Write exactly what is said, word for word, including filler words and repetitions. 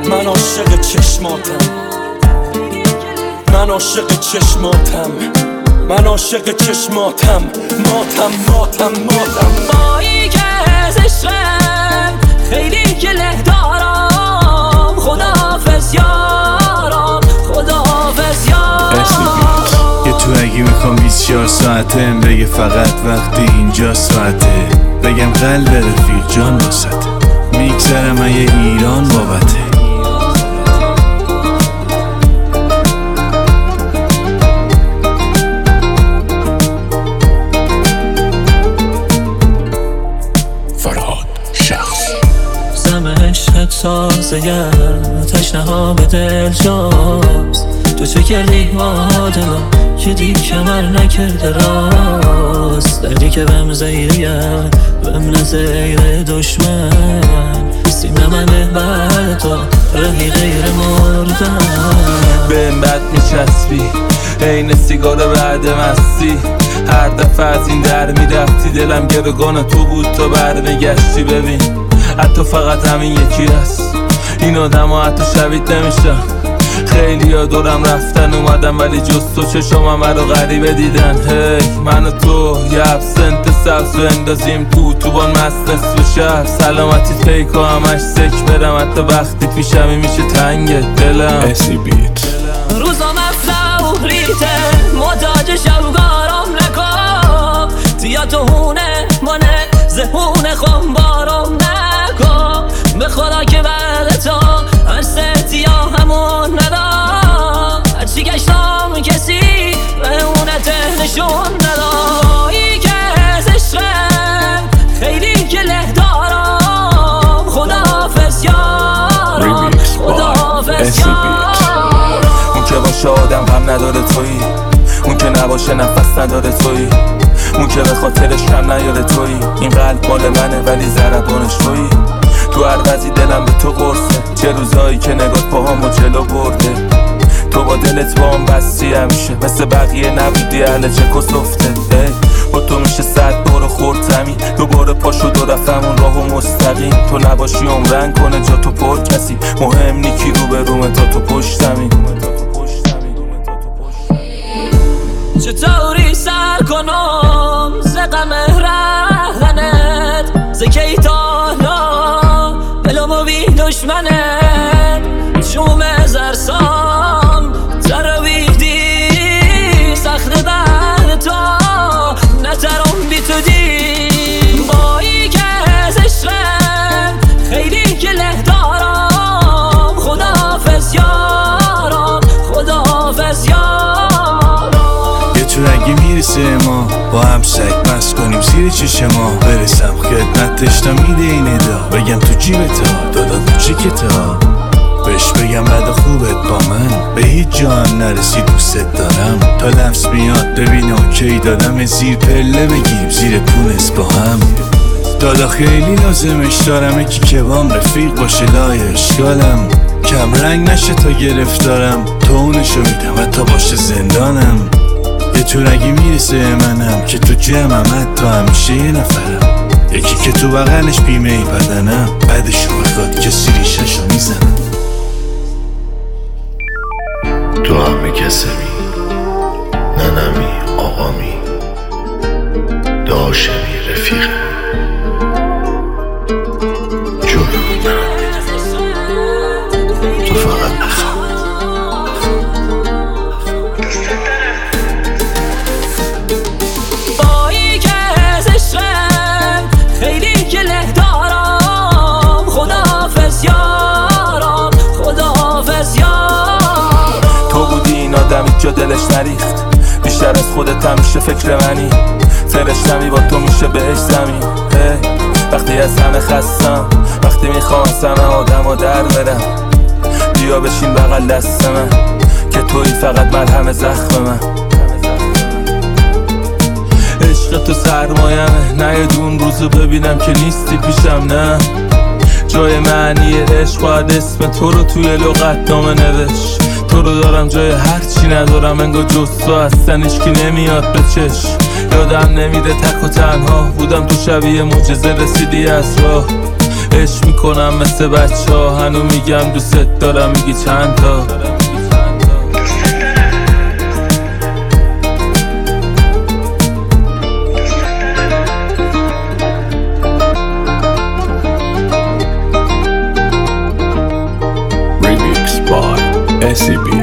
من عاشق چشماتم، من عاشق چشماتم، من عاشق چشماتم، ماتم ماتم ماتم. بایی که از عشقم خیلی گله دارم، خداحافظ یارم، خداحافظ یارم. یه تو اگه میخوام بیست و چهار ساعتم بگه فقط وقتی اینجا ساعته، بگم قلب رفیق جان واسطه، میگذرم یه ایران بابته. عشقت سازگر تشنه ها به دل جاست، تو چه کردی با دلم که دی کمر نکرده راست، دردی که بهم زیریه بهم نزیر دشمن، سیم نمنه بعد تو رهی غیر مردن. بهم بد میچسبی عین سیگار بعد مستی، هر دفعه از این در میرفتی دلم گروگان تو بود تا برمیگشتی. ببین حتی فقط همین یکی هست، این آدم ها حتی شبیه نمیشن. خیلی ها دورم رفتن اومدن ولی جز تو چشم من رو غریبه دیدن. هی من و تو یه ابسنت سبز اندازیم تو تو بان مست نصف شهر، سلامتی پیکا همش سک برم حتی وقتی پیشمی میشه تنگ دلم. اسی بیت روزا مفلو ریته محتاج شوگارم نکن، تیا تو هونه مانه زهونه خون بارم نکن، به خدا که بعد تو هر ستی یا همون ندام، هرچی گشتم کسی به اونه ته نشون ندام. ای که از عشقم خیلی گله دارم، خداحافظ یارم، خداحافظ یارم. اون که باشه آدم غم نداره تویی، اون که نباشه نفس نداره تویی، اون که به خاطرش کم نیاره تویی. این قلب مال منه ولی ضربانش تویی، تو هر وضعی دلم به تو قرصه، چه روزایی که نگات پاهامو جلو برده، تو با دلت با هم بستی همیشه، مثل بقیه نبودی اهل چک و سفته. با تو میشه صد بارو خورتمی، دوباره پاشو دو رفتمون راهو مستقیم، تو نباشی عمرن کنه جا تو پر کسی، مهم نیکی رو به رومه تا تو پشتمی. چطوری سر کنم ز غم رهنت، ز کی تالا بلومو بی دشمنت، شوم زرسام ترویدی سخت بعد تو نترم بی تو دی. بایی که از عشقم خیلی گله دارم، خداحافظ یارم، خداحافظ یارم. تو اگه میرسه ما با هم سگ بس کنیم زیر چشم ما، برسم خدمتش تا میده این ادا، بگم تو جیبتا دادم کوچیکتا، بهش بگم بعد خوبت با من به هیچ جا هم نرسی دوست دارم، تا لفظ میاد ببین اوکی دادم زیر پله بگیم زیر پونس با هم. دادا خیلی لازمش دارم یکی که بام رفیق باشه لای اشکالم، کم رنگ نشه تا گرفتارم، تو اونشو میدم حتی باشه زندانم. یه تو رگی میرسه منم که تو جمعم حتی همیشه یه نفرم، یکی که تو بغلش بیمه ای بدنم، بعدشو بخواد کسی ریششو میزنم. تو همه کسمی ننمی آقامی داشمی رفیقم جونم تو فقط نخواه. بایی که از عشقم خیلی گله دارم، خداحافظ یارم، خداحافظ یارم. تو بودی این آدمی جا دلش نریخت، بیشتر از خودت همیشه فکر منی، فرشتمی با تو میشه بهش زمین. وقتی از همه خستم، وقتی میخوام از همه آدم و در برم، بیا بشین بغل دست من که توی فقط مرهم زخم من. عشق تو سرمایمه، نه یه دون روزو ببینم که نیستی پیشم، نه جای معنی عشق باید اسم تو رو توی لغت نامه نوشت. تو رو دارم جای هرچی ندارم، انگار جز تو هستن اشکی نمیاد به چشم. یادم نمیده تک و تنها بودم تو شبیه معجزه رسیدی از راه، عشق میکنم مثل بچه ها، هنو میگم دوست دارم میگی چند تا. Remix by S C B